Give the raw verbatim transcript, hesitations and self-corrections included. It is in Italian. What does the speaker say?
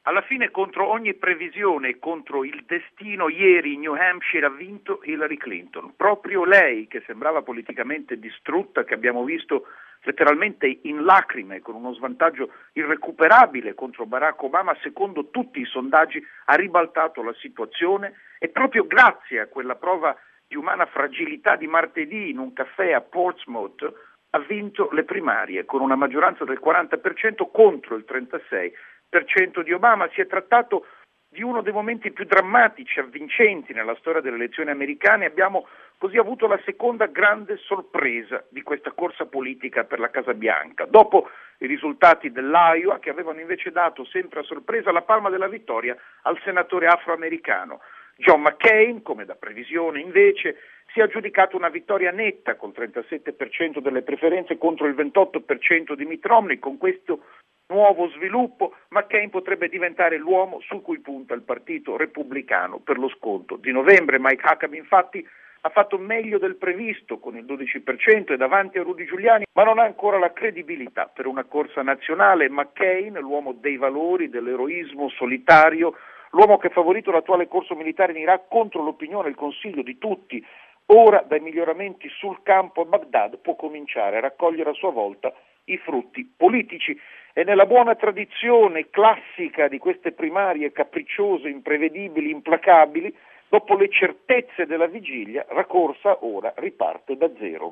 Alla fine, contro ogni previsione e contro il destino, ieri in New Hampshire ha vinto Hillary Clinton. Proprio lei, che sembrava politicamente distrutta, che abbiamo visto letteralmente in lacrime, con uno svantaggio irrecuperabile contro Barack Obama, secondo tutti i sondaggi ha ribaltato la situazione e proprio grazie a quella prova di umana fragilità di martedì in un caffè a Portsmouth ha vinto le primarie con una maggioranza del quaranta per cento contro il trentasei per cento di Obama. Si è trattato di uno dei momenti più drammatici, avvincenti nella storia delle elezioni americane. Abbiamo così avuto la seconda grande sorpresa di questa corsa politica per la Casa Bianca, dopo i risultati dell'Iowa che avevano invece dato sempre a sorpresa la palma della vittoria al senatore afroamericano. John McCain, come da previsione invece, si è aggiudicato una vittoria netta col trentasette per cento delle preferenze contro il ventotto per cento di Mitt Romney. Con questo nuovo sviluppo McCain potrebbe diventare l'uomo su cui punta il Partito Repubblicano per lo scontro di novembre. Mike Huckabee infatti ha fatto meglio del previsto con il dodici per cento e davanti a Rudy Giuliani, ma non ha ancora la credibilità per una corsa nazionale. McCain, l'uomo dei valori, dell'eroismo solitario, l'uomo che ha favorito l'attuale corso militare in Iraq contro l'opinione e il consiglio di tutti, ora dai miglioramenti sul campo a Baghdad può cominciare a raccogliere a sua volta i frutti politici. E nella buona tradizione classica di queste primarie capricciose, imprevedibili, implacabili, dopo le certezze della vigilia, la corsa ora riparte da zero.